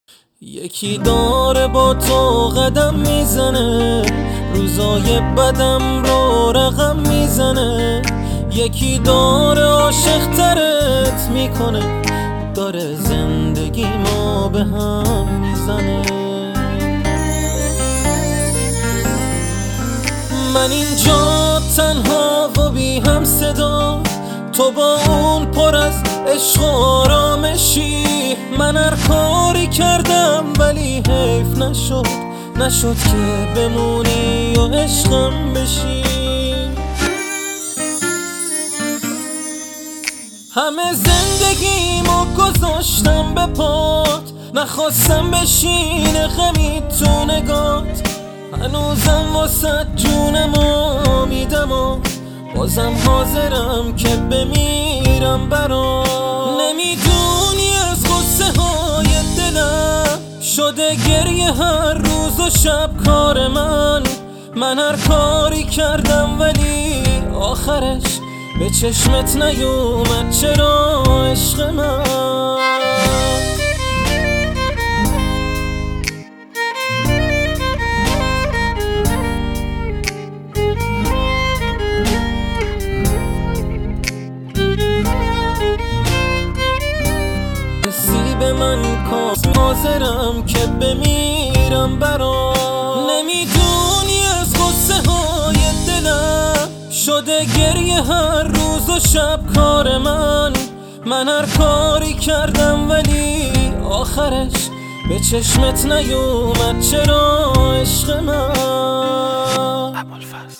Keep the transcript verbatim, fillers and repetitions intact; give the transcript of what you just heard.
یکی داره با تو قدم میزنه، روزای بدم رو رقم میزنه. یکی داره عاشق ترت میکنه، داره زندگی ما به هم میزنه. من اینجا تنها و بی هم صدا، تو با اون پر از عشق و آرامشی. من هر کاری کردم ولی حیف نشد، نشد که بمونی و عشقم بشی. همه زندگیمو گذاشتم به پات، نخواستم بشینه غمی تو نگات. هنوزم واسه جونمو میدم و بازم حاضرم که بمیرم برات. نمیدونی از غصه های دلم شده گریه هر روز و شب کار من. من هر کاری کردم ولی آخرش به چشمت نیومد، چرا عشق من؟ به من کاس حاضرم که بمیرم برات. نمیدونی از غصه های دلم شده گریه هر روز و شب کار من. من هر کاری کردم ولی آخرش به چشمت نیومد، چرا عشق من؟